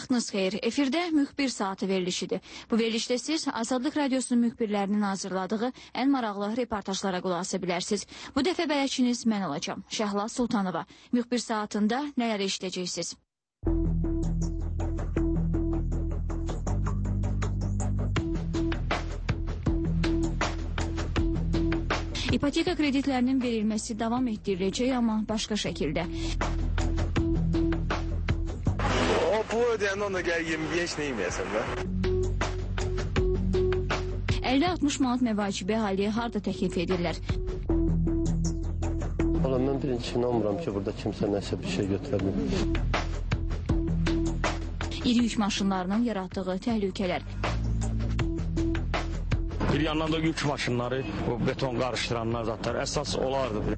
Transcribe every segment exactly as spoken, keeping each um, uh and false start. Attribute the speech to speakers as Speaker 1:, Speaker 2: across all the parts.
Speaker 1: Vaxtınız xeyir. Efirdə müxbir saatı verilişidir. Bu verilişdə siz Azadlıq Radiosunun müxbirlərinin hazırladığı ən maraqlı reportajlara qulaq asa bilərsiniz. Bu dəfə bələdçiniz mən olacağım. Şəhla Sultanova. Müxbir saatında nələr eşidəcəksiniz? İpoteka kreditlərinin verilməsi davam etdiriləcək, amma başqa şəkildə.
Speaker 2: O pulu ödəyəndə onda gəl yirmi beş nə yeməyəsən də?
Speaker 1: əlli altmış manat məvacibə haliyə harda təklif edirlər?
Speaker 3: Valla mən birincisi inanmıram ki, burada kimsə nəsə bir şey götürə bilir.
Speaker 1: İri yük maşınlarının yaratdığı təhlükələr.
Speaker 4: Bir yandan da yük maşınları, o beton qarışdıranlar zatlar əsas olardı.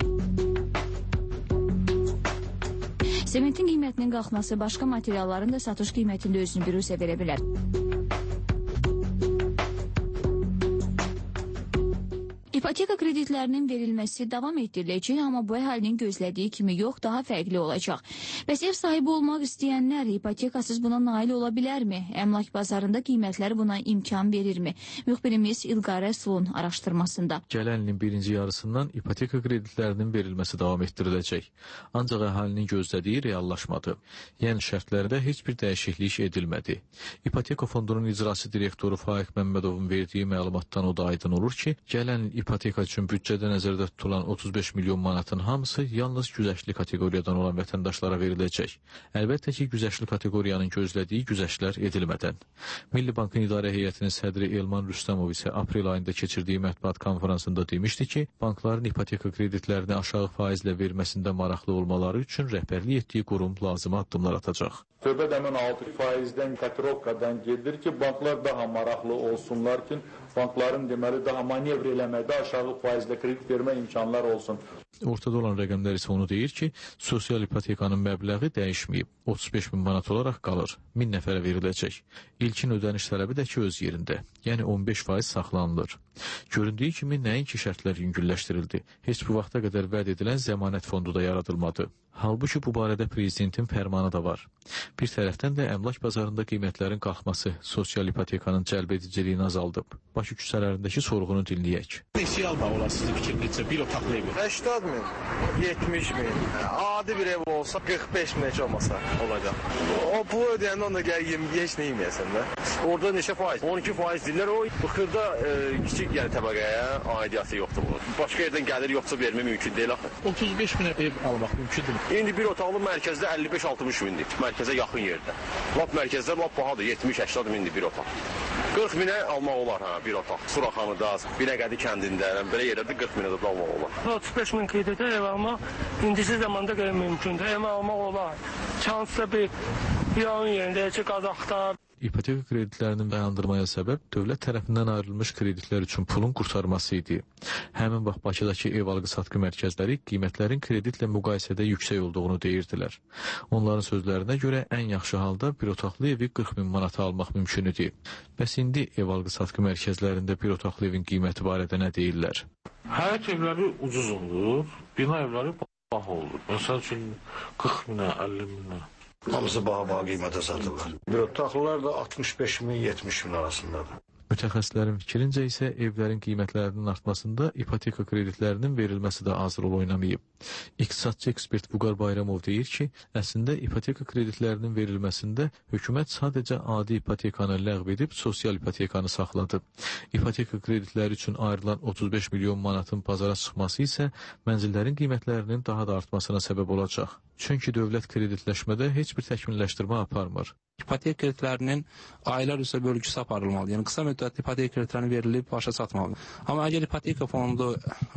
Speaker 1: Sementin qiymətinin qalxması başqa materialların da satış qiymətində özünü biruzə verə bilər. İpoteka kreditlərinin verilməsi davam etdiriləcək, amma bu əhalinin gözlədiyi kimi yox, daha fərqli olacaq. Bəs ev sahibi olmaq istəyənlər ipotekasız buna nail ola bilərmi? Əmlak bazarında qiymətlər buna imkan verirmi? Müxbirimiz İlqar Rəsulun araşdırmasında.
Speaker 5: Gələn ilin birinci yarısından ipoteka kreditlərinin verilməsi davam etdiriləcək. Ancaq əhalinin gözlədiyi reallaşmadı. Yəni şərtlərdə heç bir dəyişiklik edilmədi. İpoteka fondunun icraçı direktoru Faiq Məmmədovun verdiyi məlumatdan o da aydın olur ki, gələn il İpoteka üçün büdcədə nəzərdə tutulan otuz beş milyon manatın hamısı yalnız güzəştli kateqoriyadan olan vətəndaşlara veriləcək. Əlbəttə ki, güzəştli kateqoriyanın gözlədiyi güzəştlər edilmədən. Milli Bankın İdarə Heyətinin sədri Elman Rüstəmov isə aprel ayında keçirdiyi mətbuat konferansında demişdi ki, bankların ipoteka kreditlərini aşağı faizlə verməsində maraqlı olmaları üçün rəhbərlik etdiyi qurum lazımi addımlar atacaq.
Speaker 6: Söhbət həmin altı faizdən, kotirovkadan gedir ki, banklar daha maraqlı olsunlar ki, bankların deməli daha manevr eləməkdə aşağı faizlə kredit vermə imkanlar olsun.
Speaker 5: Ortada olan rəqəmlər isə onu deyir ki, sosial ipotekanın məbləği dəyişməyib, otuz beş min manat olaraq qalır, min nəfərə veriləcək. İlkin ödəniş tələbi də ki öz yerində, yəni on beş faiz saxlanılır. Göründüyü kimi nəinki şərtlər yüngülləşdirildi, heç bu vaxta qədər vəd edilən zəmanət fondu da yaradılmadı. Halbuki bu barədə prezidentin fərmanı da var. Bir tərəfdən də əmlak bazarında qiymətlərin qalxması sosial ipotekanın cəlbediciliyini azaldıb. Bakı küçələrindəki sorğunu dinləyək.
Speaker 7: Neçə almaq olar sizin fikrinizcə bir otaqlı evi?
Speaker 2: səksən min, yetmiş min. Adi bir ev olsa qırx beş min necə olmasa olacaq. O pulu ödəyəndə onda gəl iyirmi beş nə yeməyəsən də?
Speaker 4: Orada neçə faiz? on iki faiz deyirlər. O xırda e, kiçik yəni təbəqəyə aidiyyatı yoxdur bu. Başqa yerdən gəlir yoxsa vermə mümkün deyil axı.
Speaker 7: otuz beş min ev almaq mümkündür.
Speaker 4: İndi bir otaqlı mərkəzdə əlli beş altmış mindir. Mərkəzə yaxın yerdə. Lap mərkəzdə lap bahadır. yetmiş səksən mindir bir otaq. qırx minə almaq olar ha bir otaq. Suraxanıda, Binəqədi kəndində, belə yerlərdə qırx minə də almaq olar.
Speaker 8: otuz beş min kreditə ev almaq indiki zamanda qeyri-mümkündür. Ev almaq olar. Çansda bir yağın yerində ki, Qazaxda.
Speaker 5: İpoteka kreditlərinin dayandırmaya səbəb dövlət tərəfindən ayrılmış kreditlər üçün pulun qurtarması idi. Həmin vaxt Bakıdakı ev alqı-satqı mərkəzləri qiymətlərin kreditlə müqayisədə yüksək olduğunu deyirdilər. Onların sözlərinə görə ən yaxşı halda bir otaqlı evi qırx min manata almaq mümkün idi. Bəs indi ev alqı-satqı mərkəzlərində bir otaqlı evin qiyməti barədə nə deyirlər?
Speaker 9: Həyət evləri ucuz olur, bina evləri baha olur. Məsəl üçün qırx minə, əlli minə.
Speaker 10: Hamısı baha-baha qiymətə satırlar. Bir otaqlılar da altmış beş min, yetmiş min arasındadır.
Speaker 5: Mütəxəssislərin fikrincə isə evlərin qiymətlərinin artmasında ipoteka kreditlərinin verilməsi də az rol oynamayıb. İqtisadçı ekspert Vüqar Bayramov deyir ki, əslində ipoteka kreditlərinin verilməsində hökumət sadəcə adi ipotekanı ləğv edib sosial ipotekanı saxladı. İpoteka kreditləri üçün ayrılan otuz beş milyon manatın bazara çıxması isə mənzillərin qiymətlərinin daha da artmasına səbəb olacaq. Çünki dövlət kreditləşmədə heç bir təkmilləşdirmə aparmır.
Speaker 11: İpotek kreditlərinin aylar üzrə bölgüsü aparılmalı. Yəni qısa müddətli ipotek kreditlərinin verilib başa çatmalı. Amma əgər ipoteka fondu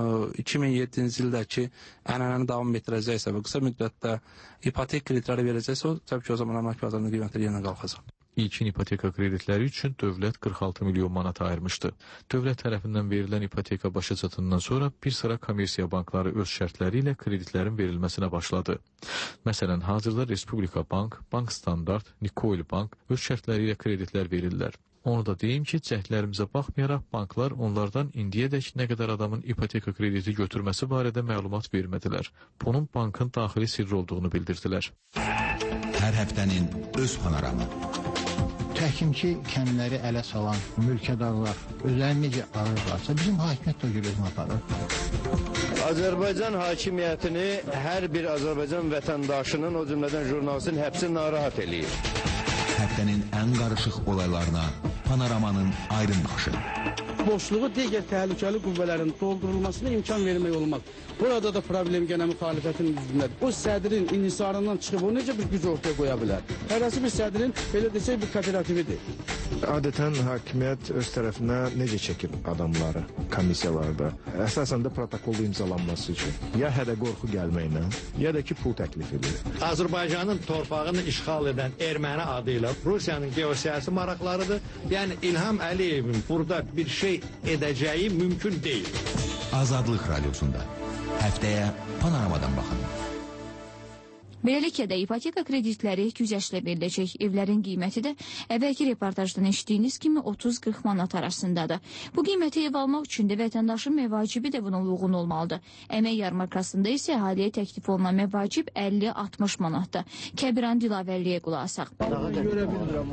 Speaker 11: iki min yeddinci ildəki ənənəni davam etdirəcəksə və qısa müddətdə ipotek kreditləri verəcəksə, o təbii ki, o zaman əmlak bazarında qiymətlər yenə qalxacaq.
Speaker 5: İlkin ipoteka kreditləri üçün dövlət qırx altı milyon manat ayırmışdı. Dövlət tərəfindən verilən ipoteka başa çatından sonra bir sıra kommersiya bankları öz şərtləri ilə kreditlərin verilməsinə başladı. Məsələn, hazırda Respublika Bank, Bank Standart, Nikoil Bank öz şərtləri ilə kreditlər verirlər. Onu da deyim ki, cəhdlərimizə baxmayaraq banklar onlardan indiyədək nə qədər adamın ipoteka krediti götürməsi barədə məlumat vermədilər. Bunun bankın daxili sirri olduğunu bildirdilər.
Speaker 12: Hər həftənin öz panoramı.
Speaker 13: Təhkimki kəndləri ələ salan mülkədarlar özlərini necə arırlarsa, bizim hakimiyyət də görəcəm aparır.
Speaker 14: Azərbaycan hakimiyyətini hər bir Azərbaycan vətəndaşının, o cümlədən jurnalistin həbsi narahat eləyir.
Speaker 12: Həftənin ən qarışıq olaylarına panoramanın aydın baxışı.
Speaker 15: Boşluğu digər təhlükəli qüvvələrin doldurulmasına imkan vermək olmaz. Burada da problem gənə müxalifətin üzündədir. O sədrin inhisarından çıxıb o necə bir güc ortaya qoya bilər? Hərəsi bir sədrin, belə desək, bir kooperatividir.
Speaker 16: Adətən hakimiyyət öz tərəfinə necə çəkib adamları komissiyalarda? Əsasən də protokolda imzalanması üçün. Ya hədə qorxu gəlməklə, ya da ki, pul təklif edir.
Speaker 17: Azərbaycanın torpağını işğal edən erməni adı ilə Rusiyanın geosiyasi maraqlarıdır. Yəni İlham Əliyevin burada bir şey edəcəyi mümkün deyil.
Speaker 12: Azadlıq Radiosunda həftəyə panoramadan baxın.
Speaker 1: Beləliklə də ipoteka kreditləri güzəştlə veriləcək. Evlərin qiyməti də əvvəlki reportajdan eşitdiyiniz kimi otuz qırx manat arasındadır. Bu qiyməti ev almaq üçün də vətəndaşın məvacibi də buna uyğun olmalıdır. Əmək yarmarkasında isə əhaliyə təklif olunan məvacib əlli altmış manatdır. Kəbiran Dilavərliyə qulaq asaq.
Speaker 15: Görə bilmirəm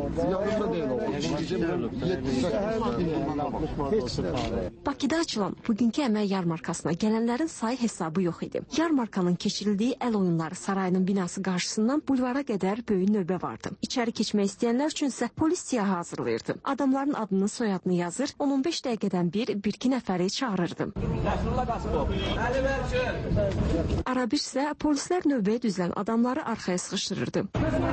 Speaker 15: orada.
Speaker 18: Bakıda açılan bugünkü əmək yarmarkasına gələnlərin sayı hesabı yox idi. Yarmarkanın keçirildiyi əl oyunları sarayının binası qarşısından bulvara qədər böyük növbə vardı. İçəri keçmək istəyənlər üçünsə polis siyahı hazırlayırdı. Adamların adını, soyadını yazır, on on beş dəqiqədən bir bir-iki nəfəri çağırırdı. Arabir isə polislər növbəyə düzülən adamları arxaya sıxışdırırdı.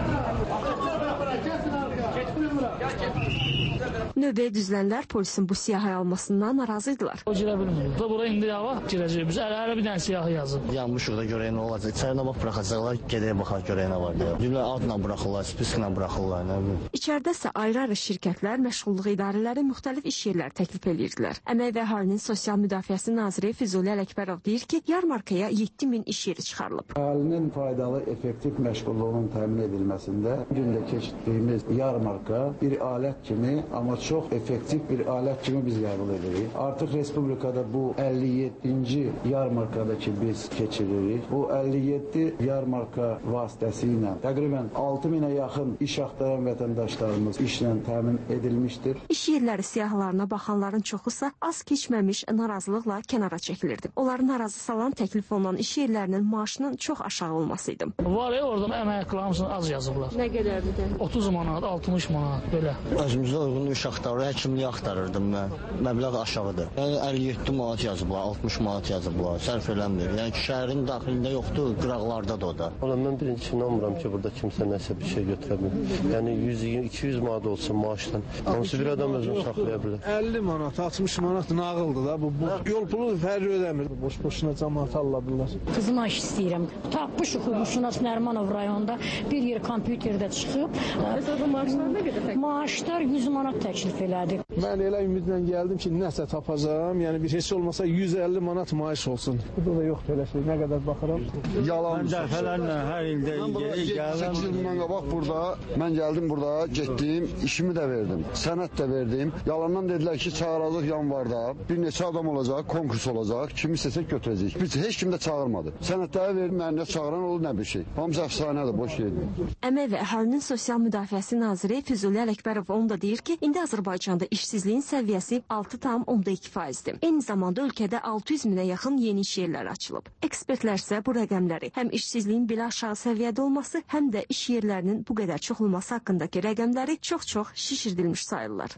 Speaker 18: Növbəyə düzülənlər polisin bu siyahı almasından narazıydılar.
Speaker 19: O girə bilmirik. Bura indi hava girəcək. Biz hələ bir dənə siyahı yazıb.
Speaker 20: Yanmışıq da görək nə olacaq. İçərinə bax buraxacaqlar, gedək baxaq görək nə var deyə. Cümlə adla buraxırlar, spisklə buraxırlar, nə bilim.
Speaker 18: İçəridə isə ayrı-ayrı şirkətlər, məşğulluq idarələri müxtəlif iş yerləri təklif edirdilər. Əmək və Əhalinin Sosial Müdafiəsi naziri Füzuli Ələkbərov deyir ki, yarmarkaya yeddi min iş yeri çıxarılıb.
Speaker 21: Əhalinin faydalı, effektiv məşğulluğunun təmin edilməsində gündə keçirdiyimiz yarmarka bir alət kimi, amma çox effektiv bir alət kimi biz qəbul edirik. Artıq Respublikada bu əlli yeddinci yarmarkada ki biz keçiririk. Bu əlli yeddi yarmarka vasitəsilə təqribən altı minə yaxın iş axtaran vətəndaşlarımız işlə təmin edilmişdir.
Speaker 18: İş yerləri siyahılarına baxanların çoxusa az keçməmiş narazılıqla kənara çəkilirdi. Onların narazı salan təklif olunan iş yerlərinin maaşının çox aşağı olmasıydı.
Speaker 19: Var ya, orada əmək hamısını az yazıblar.
Speaker 18: Nə qədərdir də?
Speaker 19: otuz manat, altmış manat belə.
Speaker 20: Özümüzə uyğun iş axtarır, həkimliyi axtarırdım mən. Məbləğ aşağıdır. Yəni əlli yeddi manat yazıblar, altmış manat yazıblar, sərf eləmir. Yəni ki, şəhərin daxilində yoxdur, qıraqlardadır o da.
Speaker 3: Ola mən birinci inanmıram ki, burada kimsə nəsə bir şey götürə bilir. Yəni yüz iki yüz manat olsun maaşdan. Hansı bir adam özünü saxlaya bilər?
Speaker 22: əlli manat, altmış manat nağıldır da. Bu, bu yol pulu fərqi ödəmir. Boş-boşuna cəmaat alırlar.
Speaker 23: Qızıma iş istəyirəm. Tapmışıq Muşunaz Nərmanov rayonunda bir yer kompüterdə çıxıb.
Speaker 18: Məsələn, maaşlar nə qədər?
Speaker 23: Maaşlar yüz manat təklif elədi.
Speaker 22: Mən elə ümidlə gəldim ki, nəsə tapacağam. Yəni bir heç olmasa yüz əlli manat maaş olsun. Burada da yoxdur elə şey. Nə qədər baxıram.
Speaker 24: Yalan. Mən dəfələrlə hər ildə gəlirəm. səkkiz il bundan qabaq burada, mən gəldim burada, getdim, işimi də verdim, sənət də verdim. Yalandan dedilər ki, çağıracaq yanvarda, bir neçə adam olacaq, konkurs olacaq, kimi istəsək götürəcək. Biz heç kim də çağırmadı. Sənətləri verdim, mənə çağıran olur nə bir şey. Hamısı əfsanədir, boş yerdir.
Speaker 18: Əmək və Əhalinin Sosial Müdafiəsi naziri Füzuli Ələkbərov onu da deyir ki, indi Azərbaycanda işsizliyin səviyyəsi altı tam onda iki faizdir. Eyni zamanda ölkədə altı yüz minə yaxın yeni iş yerləri açılıb. Ekspertlər isə bu rəqəmləri həm işsizliyin belə aşağı səviyyədə olması, həm də iş yerlərinin bu qədər çox olması haqqındakı rəqəmləri çox-çox şişirdilmiş sayırlar.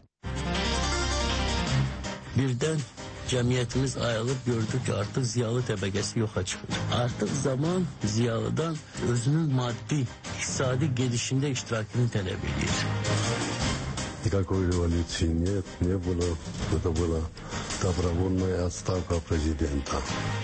Speaker 25: Birdən cəmiyyətimiz ayılıb gördü ki, artıq ziyalı təbəqəsi yoxa çıxır. Artıq zaman ziyalıdan özünün maddi, iqtisadi gedişində iştirakını tələb edir.
Speaker 26: Никакой революции нет, не было. Это была добровольная отставка президента.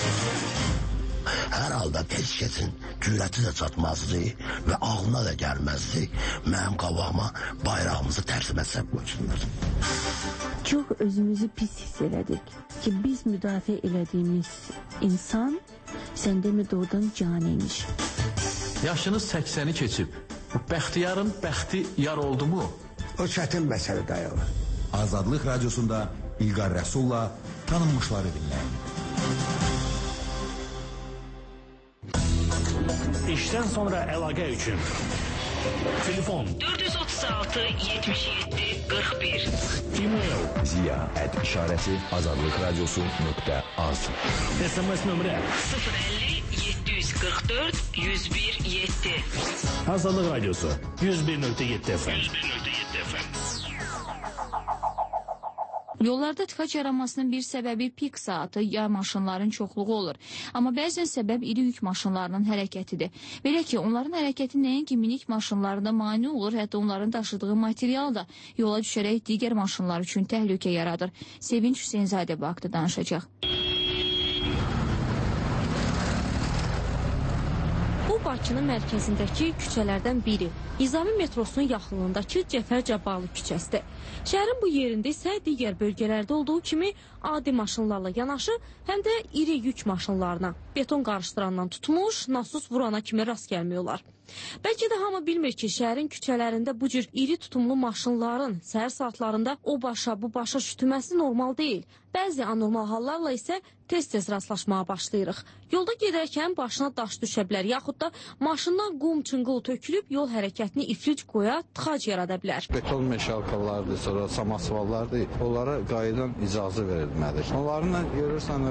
Speaker 27: Hər halda heç kəsin cürəti də çatmazdı və ağlına da gəlməzdi mənim qabağıma bayrağımızı tərsimə səb qoysunlar.
Speaker 28: Çox özümüzü pis hiss elədik ki, biz müdafiə elədiyimiz insan səndəmi doğrudan caniymiş.
Speaker 29: Yaşınız səksəni keçib. Bu bəxtiyarın bəxti yar oldu mu?
Speaker 10: O çətin məsələ dayanır.
Speaker 12: Azadlıq Radiosunda İlqar Rəsulla tanınmışları dinləyin.
Speaker 30: İşdən sonra əlaqə üçün
Speaker 2: Telefon
Speaker 4: dörd yüz otuz altı yetmiş yeddi qırx bir.
Speaker 2: E-mail
Speaker 5: ziya at işarəsi azadlıq radiosu nöqtə az.
Speaker 2: S M S nömrə
Speaker 4: sıfır əlli yeddi yüz qırx dörd yüz bir yeddi.
Speaker 2: Azadlıq radiosu yüz bir nöqtə yeddi F M.
Speaker 1: Yollarda tıxac yaranmasının bir səbəbi pik saatı ya maşınların çoxluğu olur. Amma bəzən səbəb iri yük maşınlarının hərəkətidir. Belə ki, onların hərəkəti nəinki minik maşınlarında mane olur, hətta onların daşıdığı material da yola düşərək digər maşınlar üçün təhlükə yaradır. Sevinç Hüseynzadə bu haqda danışacaq.
Speaker 18: Bu Bakının mərkəzindəki küçələrdən biri. Nizami metrosunun yaxınlığındakı Cəfər Cabbarlı küçəsidir. Şəhərin bu yerində isə digər bölgələrdə olduğu kimi adi maşınlarla yanaşı, həm də iri yük maşınlarına, beton qarışdırandan tutmuş, nasus vurana kimi rast gəlmiyorlar. Bəlkə də hamı bilmir ki, şəhərin küçələrində bu cür iri tutumlu maşınların səhər saatlarında o başa bu başa şütüməsi normal deyil. Bəzi anormal hallarla isə tez-tez rastlaşmağa başlayırıq. Yolda gedərkən başına daş düşə bilər, yaxud da maşından qum çınqıl tökülüb yol hərəkətini iflic qoya, tıxac yarada bilər.
Speaker 6: Beton meşalkalardır, sonra samasvallardır, onlara qayıdan icazə verilməlidir. Onlarla görürsən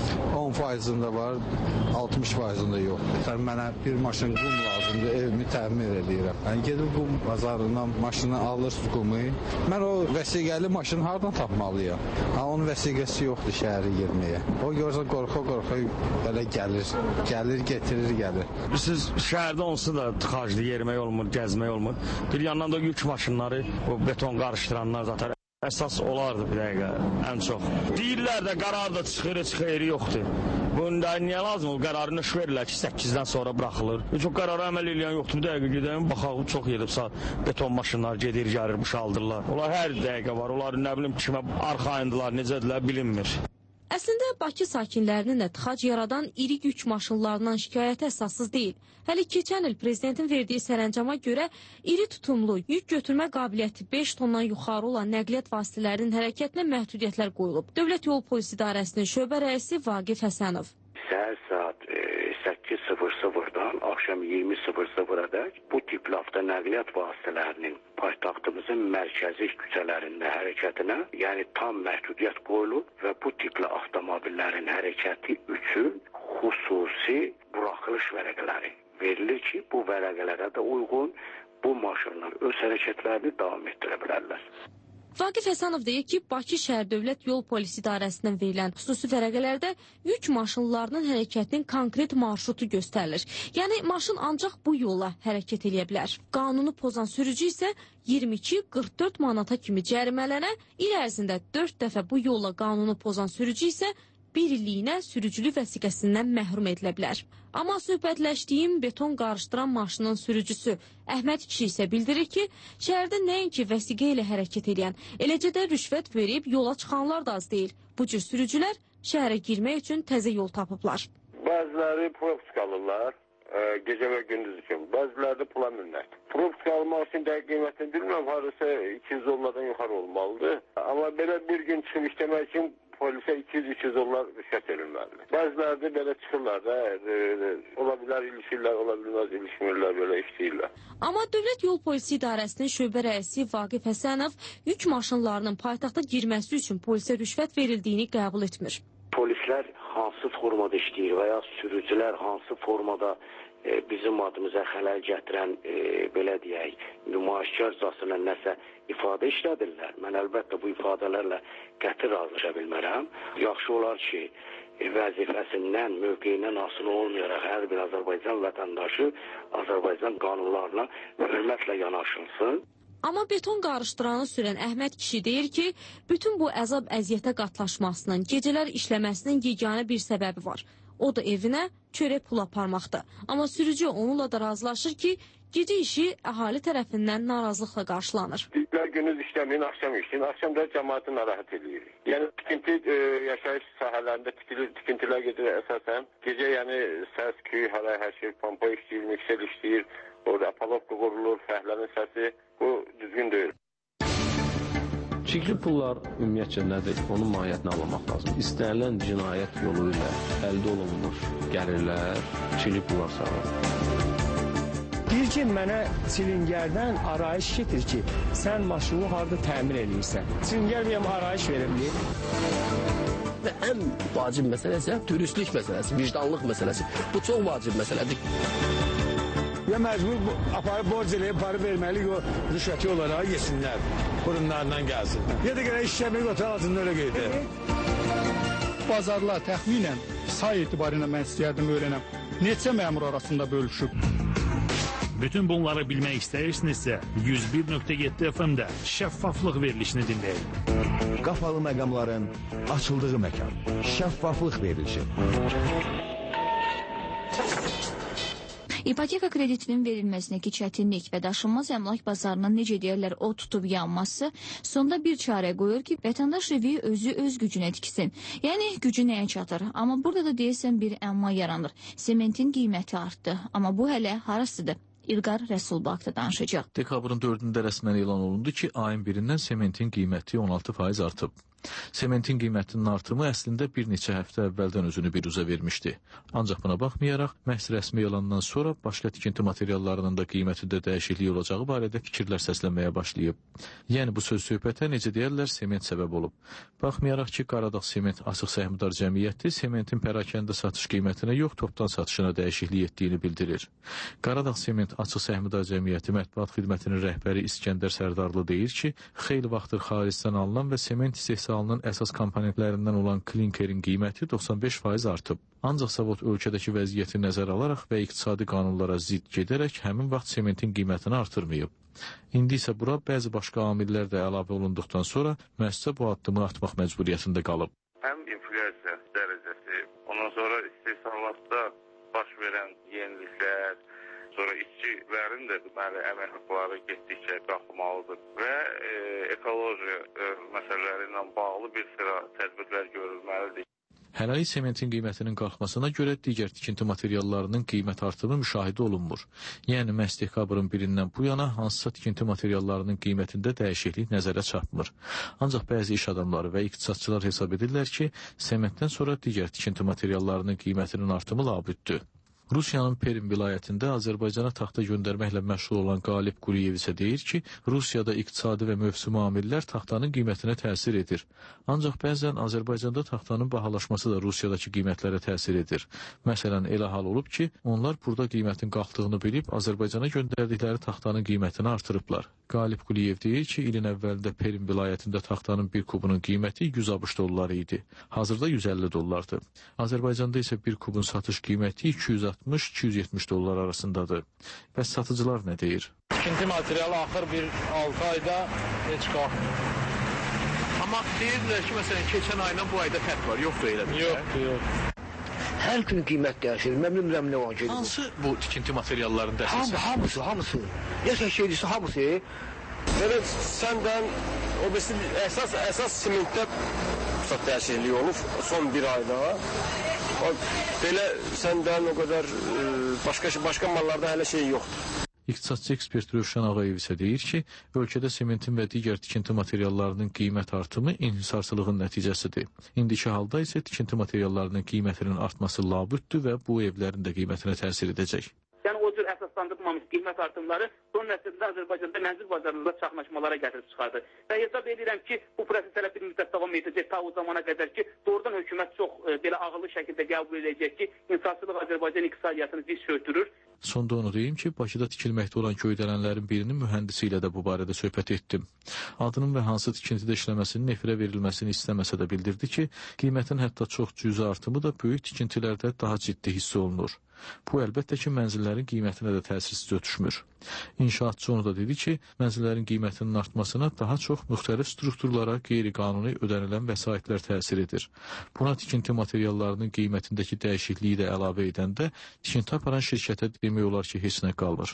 Speaker 6: on faizində var, altmış faizində yoxdur. Sən mənə bir maşın qum lazımdır, evimi təmir edirəm. Yəni gedib qum bazarından maşını alır qumu. Mən o vəsiqəli maşını hardan tapmalıyam? Ha, onun vəsiqəsi yoxdur şəhəri girməyə. O görürsən qorxa-qorxa belə gəlir, gəlir, getirir, gəlir.
Speaker 7: Siz şəhərdə onsuz da tıxaclı yerimək olmur, gəzmək olmur. Bir yandan da yük maşınları, o beton qarışdıranlar zaten əsas olardı bir dəqiqə, ən çox. Deyirlər də qərar da çıxır, heç xeyri yoxdur. Bunda niyə lazım? O qərarını iş verirlər ki, səkkizdən sonra buraxılır. Çox qərara əməl edən yoxdur. Bir dəqiqə gedəyim, baxaq, çox gedib beton maşınlar gedir, gəlir, boşaldırlar. Onlar hər dəqiqə var. Onlar nə bilim kimə arxayındılar, necədirlər, bilinmir.
Speaker 18: Əslində Bakı sakinlərinin də tıxac yaradan iri yük maşınlarından şikayəti əsassız deyil. Hələ keçən il prezidentin verdiyi sərəncama görə iri tutumlu yük götürmə qabiliyyəti beş tondan yuxarı olan nəqliyyat vasitələrinin hərəkətinə məhdudiyyətlər qoyulub. Dövlət Yol Polisi İdarəsinin şöbə rəisi Vaqif Həsənov.
Speaker 8: Səhər saat səkkiz sıfır sıfırdan axşam iyirmi sıfır sıfıradək bu tipli avtonəqliyyat vasitələrinin paytaxtımızın mərkəzi küçələrində hərəkətinə, yəni tam məhdudiyyət qoyulub və bu tipli avtomobillərin hərəkəti üçün xüsusi buraxılış vərəqələri verilir ki, bu vərəqələrə də uyğun bu maşınlar öz hərəkətlərini davam etdirə bilərlər.
Speaker 18: Vaqif Həsənov deyir ki, Bakı şəhər Dövlət Yol Polisi İdarəsindən verilən xüsusi vərəqələrdə yük maşınlarının hərəkətinin konkret marşrutu göstərilir. Yəni, maşın ancaq bu yola hərəkət edə bilər. Qanunu pozan sürücü isə iyirmi iki qırx dörd manata kimi cərimələnə, il ərzində dörd dəfə bu yolla qanunu pozan sürücü isə bir illiyinə sürücülük vəsiqəsindən məhrum edilə bilər. Amma söhbətləşdiyim beton qarışdıran maşının sürücüsü Əhməd kişi isə bildirir ki, şəhərdə nəinki vəsiqə ilə hərəkət edən, eləcə də rüşvət verib yola çıxanlar da az deyil. Bu cür sürücülər şəhərə girmək üçün təzə yol tapıblar.
Speaker 9: Bəziləri propska alırlar, e, gecə və gündüz üçün. Bəziləri də pula minnət. Propska almaq üçün dəqiq qiymətini bilmirəm, harasa iki yüz dollardan yuxarı olmalıdır. Amma belə bir gün çıxıb işləmək üçün polisə iki yüz üç yüz dollar rüşvət verilməlidir. Bəziləri də belə çıxırlar da, e, e, ola bilər ilişirlər, ola bilməz ilişmirlər, belə işləyirlər.
Speaker 18: Amma Dövlət Yol Polisi İdarəsinin şöbə rəisi Vaqif Həsənov yük maşınlarının paytaxta girməsi üçün polisə rüşvət verildiyini qəbul etmir.
Speaker 8: Polislər hansı formada işləyir və ya sürücülər hansı formada e, bizim adımıza xələl gətirən, e, belə deyək, nümayişkarcasına nəsə ifadə işlədirlər. Mən əlbəttə bu ifadələrlə qəti razılaşa bilmərəm. Yaxşı olar ki, e, vəzifəsindən, mövqeyindən asılı olmayaraq hər bir Azərbaycan vətəndaşı Azərbaycan qanunlarına hörmətlə yanaşılsın.
Speaker 18: Amma beton qarışdıranı sürən Əhməd kişi deyir ki, bütün bu əzab əziyyətə qatlaşmasının, gecələr işləməsinin yeganə bir səbəbi var. O da evinə çörək pul aparmaqdır. Amma sürücü onunla da razılaşır ki, gecə işi əhali tərəfindən narazılıqla qarşılanır.
Speaker 9: Digər gündüz işləməyin, axşam işləyin, axşam da cəmaatı narahat edilir. Yəni tikinti e, yaşayış sahələrində tikili, tikintilər gedir əsasən. Gecə yəni səs, küy, haray, hər şey, pompa işləyir, miksel işləyir, orada apalovka qurulur, fəhlərin səsi, bu düzgün deyil.
Speaker 11: Çirkli pullar ümumiyyətcə nədir? Onun mahiyyətini anlamaq lazım. İstənilən cinayət yolu ilə əldə olunmuş gəlirlər, çirkli pullar sağlar.
Speaker 3: Deyir ki, mənə silingərdən arayış getir ki, sən maşını harada təmir edirsən. Silingər deyəm, arayış verebilir.
Speaker 25: Və ən vacib məsələsi dürüstlük məsələsi, vicdanlıq məsələsi. Bu çox vacib məsələdir.
Speaker 22: Ya məcbur aparıb borc eləyib, para verməli, o rüşvəti olaraq yesinlər, burunlarından gəlsin. Ya da görə işləmək otel altında öyle qeydir.
Speaker 13: Bazarlar təxminən say etibarıyla mən istəyərdim öyrənəm. Neçə məmur arasında bölüşüb?
Speaker 2: Bütün bunları bilmək istəyirsinizsə yüz bir nöqtə yeddi F M-də şəffaflıq verilişini dinləyin.
Speaker 5: Qapalı məqamların açıldığı məkan. Şəffaflıq verilişi.
Speaker 1: İpoteka kreditinin verilməsindəki çətinlik və daşınmaz əmlak bazarının necə deyərlər o tutub yanması sonda bir çarə qoyur ki, vətəndaş evi özü öz gücünə tiksin. Yəni gücü nəyə çatır? Amma burada da deyəsən bir əmma yaranır. Sementin qiyməti artdı. Amma bu hələ harasıdır? İlqar Rəsulbaqda danışacaq.
Speaker 29: Dekabrın dördündə rəsmən elan olundu ki, ayın birindən sementin qiyməti on altı faiz artıb. Sementin qiymətinin artımı əslində bir neçə həftə əvvəldən özünü biruzə vermişdi. Ancaq buna baxmayaraq, məhz rəsmi elandan sonra başqa tikinti materiallarının da qiymətində dəyişiklik olacağı barədə fikirlər səslənməyə başlayıb. Yəni bu söz söhbətə necə deyərlər, sement səbəb olub. Baxmayaraq ki, Qaradağ Sement Açıq Səhmdar Cəmiyyəti sementin pərakəndə satış qiymətinə yox, topdan satışına dəyişiklik etdiyini bildirir. Qaradağ Sement Açıq Səhmdar Cəmiyyəti mətbuat xidmətinin rəhbəri İskəndər Sərdarlı deyir ki, xeyli vaxtdır xaricdən alınan və sement istehsalının əsas komponentlərindən olan klinkerin qiyməti doxsan beş faiz artıb. Ancaq zavod ölkədəki vəziyyəti nəzərə alaraq və iqtisadi qanunlara zidd gedərək həmin vaxt sementin qiymətini artırmayıb. İndi isə bura bəzi başqa amillər də əlavə olunduqdan sonra müəssisə bu addımı atmaq məcburiyyətində qalıb.
Speaker 9: Həm inflyasiya dərəcəsi, ondan sonra istehsalatda baş verən yeniliklər, sonra işçilərin də deməli əmək haqqları getdikcə qalxmalıdır və e, ekoloji e, məsələləri ilə bağlı bir sıra tədbirlər görülməlidir.
Speaker 29: Hələlik sementin qiymətinin qalxmasına görə digər tikinti materiallarının qiymət artımı müşahidə olunmur. Yəni məhz dekabrın birindən bu yana hansısa tikinti materiallarının qiymətində dəyişiklik nəzərə çarpmır. Ancaq bəzi iş adamları və iqtisadçılar hesab edirlər ki, sementdən sonra digər tikinti materiallarının qiymətinin artımı labüddür. Rusiyanın Perm vilayətində Azərbaycana taxta göndərməklə məşğul olan Qalib Quliyev isə deyir ki, Rusiyada iqtisadi və mövsümi amillər taxtanın qiymətinə təsir edir. Ancaq bəzən Azərbaycanda taxtanın bahalaşması da Rusiyadakı qiymətlərə təsir edir. Məsələn, elə hal olub ki, onlar burada qiymətin qalxdığını bilib Azərbaycana göndərdikləri taxtanın qiymətini artırıblar. Qalib Quliyev deyir ki, ilin əvvəlində Perm vilayətində taxtanın bir kubunun qiyməti yüz ABŞ dolları idi. Hazırda yüz əlli dollardır. Azərbaycanda isə bir kubun satış qiyməti iki yüz altmış iki yüz yetmiş dollar arasındadır. Bəs satıcılar nə deyir?
Speaker 3: Tikinti materialı axır bir altı ayda heç qalxmır.
Speaker 29: Amma deyirlər ki, məsələn, keçən ayla bu ayda fərq var, yoxdur elə bir?
Speaker 3: Yoxdur, yox.
Speaker 14: Hər gün qiymət dəyişir, mən bilmirəm nə var gedir.
Speaker 29: Hansı bu tikinti materiallarında əsas?
Speaker 14: Hamısı, hamısı. Yaşa şeydisi hamısı.
Speaker 9: Belə səndən o birisi əsas əsas sementdə pusat dəyişikliyi olub son bir ayda. O, belə səndən o qədər e, başqa başqa mallarda hələ şey yoxdur.
Speaker 29: İqtisadçı ekspert Rövşən Ağayev isə deyir ki, ölkədə sementin və digər tikinti materiallarının qiymət artımı inhisarçılığın nəticəsidir. İndiki halda isə tikinti materiallarının qiymətinin artması labüddür və bu evlərin də qiymətinə təsir edəcək.
Speaker 15: Yəni o cür əsaslandırılmamış qiymət artımları son nəticədə Azərbaycanda mənzil bazarında çaxnaşmalara gətirib çıxardı. Və hesab edirəm ki, bu proses hələ bir müddət davam edəcək ta o zamana qədər ki, doğrudan hökumət çox e, belə ağıllı şəkildə qəbul edəcək ki, inhisarçılıq Azərbaycan iqtisadiyyatını diz çöktürür.
Speaker 29: Sonda onu deyim ki, Bakıda tikilməkdə olan köydələnlərin birinin mühəndisi ilə də bu barədə söhbət etdim. Adının və hansı tikintidə işləməsinin efirə verilməsini istəməsə də bildirdi ki, qiymətin hətta çox cüzi artımı da böyük tikintilərdə daha ciddi hiss olunur. Bu əlbəttə ki, mənzillərin qiymətinə də təsirsiz ötüşmür. İnşaatçı onu da dedi ki, mənzillərin qiymətinin artmasına daha çox müxtəlif strukturlara qeyri-qanuni ödənilən vəsaitlər təsir edir. Buna tikinti materiallarının qiymətindəki dəyişikliyi də əlavə edəndə tikinti aparan şirkətə demək olar ki, heç nə qalmır.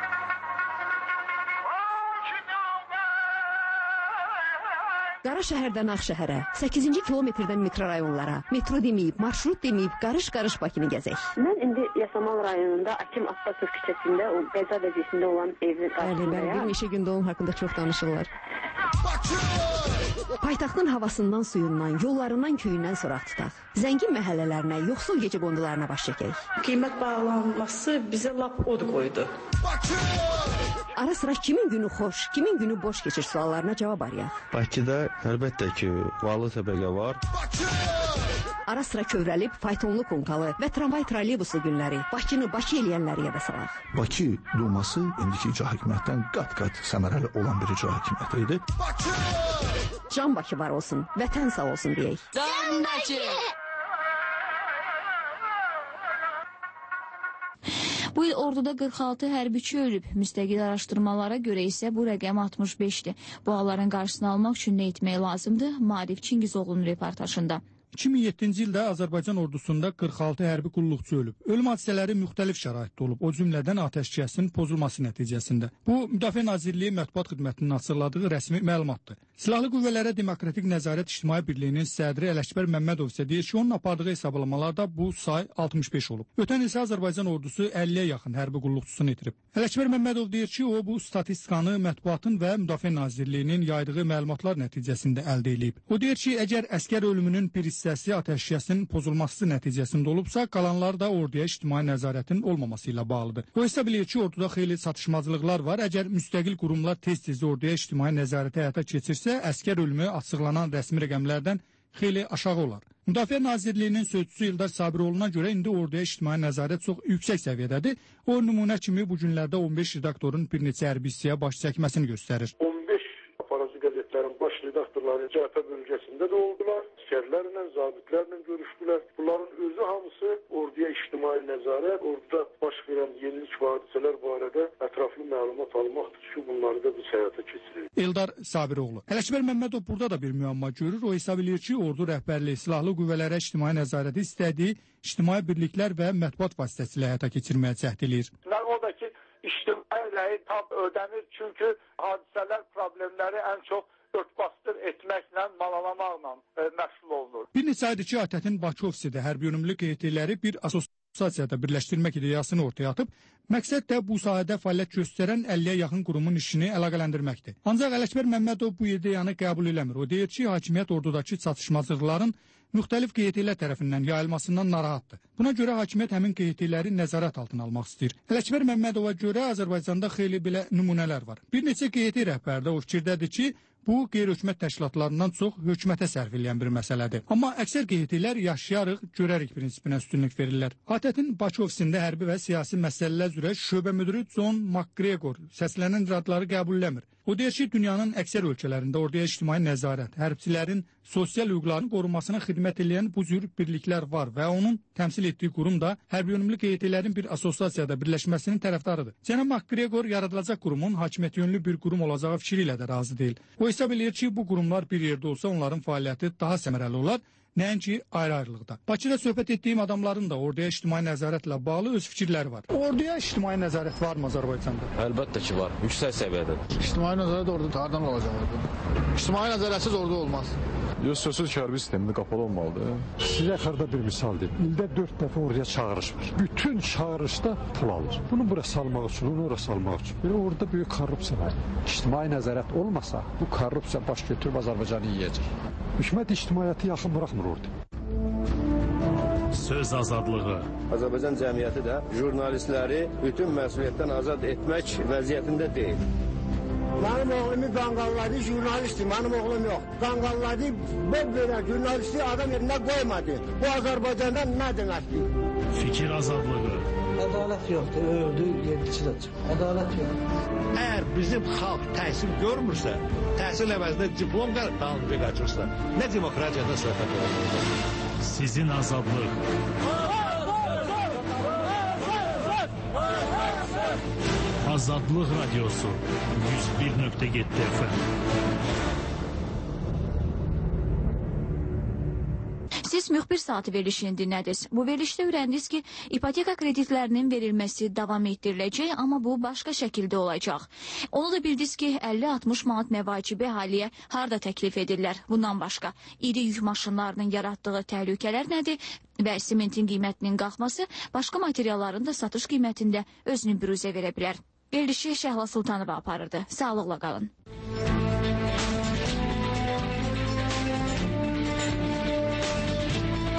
Speaker 16: Qara şəhərdən Ağşəhərə, səkkizinci kilometrdən mikrorayonlara, metro deməyib, marşrut deməyib, qarış-qarış Bakını gəzək.
Speaker 17: Mən indi Yasamal rayonunda Akim Abbasov küçəsində o qəza vəziyyətində olan evin qarşısındayam.
Speaker 16: Bəli, bəli, bir neçə gündə onun haqqında çox danışırlar. Paytaxtın havasından, suyundan, yollarından, köyündən soraq tutaq. Zəngin məhəllələrinə, yoxsul gecə qondularına baş çəkək.
Speaker 19: Qiymət bağlanması bizə lap od qoydu.
Speaker 16: Ara sıra kimin günü xoş, kimin günü boş keçir suallarına cavab arayaq.
Speaker 10: Bakıda əlbəttə ki, varlı təbəqə var.
Speaker 16: Ara sıra kövrəlib faytonlu konkalı və tramvay trolleybusu günləri Bakını Bakı eləyənləri yada salaq.
Speaker 19: Bakı Duması indiki icra hakimiyyətdən qat-qat səmərəli olan bir icra hakimiyyəti idi.
Speaker 16: Can Bakı var olsun, vətən sağ olsun deyək.
Speaker 1: Can Bakı! Bu il orduda qırx altı hərbiçi ölüb. Müstəqil araşdırmalara görə isə bu rəqəm altmış beşdir. Bu halların qarşısını almaq üçün nə etmək lazımdır? Maarif Çingizoğlu'nun reportajında.
Speaker 13: iki min yeddinci ildə Azərbaycan ordusunda qırx altı hərbi qulluqçu ölüb. Ölüm hadisələri müxtəlif şəraitdə olub, o cümlədən atəşkəsin pozulması nəticəsində. Bu, Müdafiə Nazirliyi Mətbuat Xidmətinin açıqladığı rəsmi məlumatdır. Silahlı Qüvvələrə Demokratik Nəzarət İctimai Birliyinin sədri Ələkbər Məmmədov isə deyir ki, onun apardığı hesablamalarda bu say altmış beş olub. Ötən isə Azərbaycan ordusu əlliyə yaxın hərbi qulluqçusunu itirib. Ələkbər Məmmədov deyir ki, o bu statistikanı Mətbuatın və Müdafiə Nazirliyinin yaydığı məlumatlar nəticəsində əldə edib. O deyir ki, əgər əskər ölümünün bir hissəsi atəşkəsin pozulması nəticəsində olubsa, qalanlar da orduya ictimai nəzarətin olmaması ilə bağlıdır. O hesab edir ki, orduda xeyli çatışmazlıqlar var. Əgər müstəqil qurumlar tez-tez orduya ictimai nəzarəti həyata keçirsə, əskər ölümü açıqlanan rəsmi rəqəmlərdən xeyli aşağı olar. Müdafiə Nazirliyinin sözçüsü İldar Sabiroğlu'na görə indi orduya ictimai nəzarət çox yüksək səviyyədədir. O nümunə kimi bu günlərdə on beş redaktorun bir neçə hərbi hissəyə baş çəkməsini göstərir.
Speaker 20: on beş aparıcı qəzetlərin baş redaktorları cəbhə bölgəsində də oldular. Əsgərlərlə, zabitlərlə görüşdülər. Bunların özü hamısı orduya ictimai nəzarət, orduda baş verən yenilik və hadisələr barədə ətraflı məlumat almaqdır ki, bunları da biz həyata keçiririk.
Speaker 13: Eldar Sabiroğlu. Ələkbər Məmmədov burada da bir müəmma görür. O hesab edir ki, ordu rəhbərliyi silahlı qüvvələrə ictimai nəzarəti istədiyi ictimai birliklər və mətbuat vasitəsilə həyata keçirməyə cəhd edir.
Speaker 20: Oradakı ictimai rəyi tam ödənir, çünki hadisələr, problemləri ən çox örtbasdır etməklə, malalamaqla e, məşğul olunur.
Speaker 13: Bir neçə aydır ki, ATƏT-in Bakı ofisidə hərbi yönümlülük heyətləri bir assosiasiyada birləşdirmək ideyasını ortaya atıb, məqsəd də bu sahədə fəaliyyət göstərən əlliyə yaxın qurumun işini əlaqələndirməkdir. Ancaq Ələkbər Məmmədov bu ideyanı qəbul eləmir. O deyir ki, hakimiyyət ordudakı çatışmazlıqların müxtəlif qeydiyyətlər tərəfindən yayılmasından narahatdır. Buna görə hakimiyyət həmin qeydiyyətləri nəzarət altına almaq istəyir. Ələkbər Məmmədova görə Azərbaycanda xeyli belə nümunələr var. Bir neçə qeydiyyət rəhbəri də o fikirdədir ki, bu qeyri-hökumət təşkilatlarından çox hökumətə sərf eləyən bir məsələdir. Amma əksər qeydiyyətlər yaşayarıq, görərik prinsipinə üstünlük verirlər. ATƏT-in Bakı ofisində hərbi və siyasi məsələlər üzrə şöbə müdiri John McGregor səslənən iradları qəbul eləmir. O deyir ki, dünyanın əksər ölkələrində orduya ictimai nəzarət, hərbçilərin sosial hüquqlarının qorunmasına xidmət edən bu cür birliklər var və onun təmsil etdiyi qurum da hərbi yönümlülük heyətlərin bir assosiasiyada birləşməsinin tərəfdarıdır. Cənab McGregor yaradılacaq qurumun hakimiyyət yönlü bir qurum olacağı fikri ilə də razı deyil. O hesab edir ki, bu qurumlar bir yerdə olsa onların fəaliyyəti daha səmərəli olar, nəinki ayrı-ayrılıqda. Bakıda söhbət etdiyim adamların da orduya ictimai nəzarətlə bağlı öz fikirləri var. Orduya ictimai nəzarət varmı Azərbaycanda?
Speaker 10: Əlbəttə ki, var. Yüksək səviyyədədir.
Speaker 21: İctimai nəzarət orduda hardan olacaq orada? İctimai nəzarətsiz ordu olmaz.
Speaker 23: Yox, sözsüz ki, hərbi sistemində qapalı olmalıdır.
Speaker 24: Sizə xırda bir misal deyim. İldə dörd dəfə oraya çağırış var. Bütün çağırışda pul alır. Bunu bura salmaq üçün, onu ora salmaq üçün. Belə orada böyük korrupsiya var. İctimai nəzarət olmasa, bu korrupsiya baş götürüb Azərbaycanı yeyəcək. Hökumət ictimaiyyəti yaxın buraxmır orada.
Speaker 2: Söz azadlığı.
Speaker 26: Azərbaycan cəmiyyəti də jurnalistləri bütün məsuliyyətdən azad etmək vəziyyətində deyil.
Speaker 27: Mənim oğlumu qanqalladı, jurnalistdir, mənim oğlum yox. Qanqalladı, belə jurnalisti adam yerində qoymadı. Bu Azərbaycanda nə deməkdir?
Speaker 2: Fikir azadlığı.
Speaker 28: Ədalət yoxdur, öldü, yedisi də çıxır. Ədalət yoxdur.
Speaker 24: Əgər bizim xalq təhsil görmürsə, təhsil əvəzində diplom dalınca qaçırsa, nə demokratiyadan söhbət olur?
Speaker 2: Sizin azadlıq. Azadlıq Radyosu yüz bir nöqtə yeddi F M.
Speaker 1: Siz müxbir saatı verilişini dinlədiniz. Bu verilişdə öyrəndiniz ki, ipoteka kreditlərinin verilməsi davam etdiriləcək, amma bu başqa şəkildə olacaq. Onu da bildiniz ki, əlli altmış manat məvacibi əhaliyə harda təklif edirlər. Bundan başqa, iri yük maşınlarının yaratdığı təhlükələr nədir və sementin qiymətinin qalxması başqa materialların da satış qiymətində özünü büruzə verə bilər. Verilişi Şəhla Sultanova aparırdı. Sağlıqla qalın.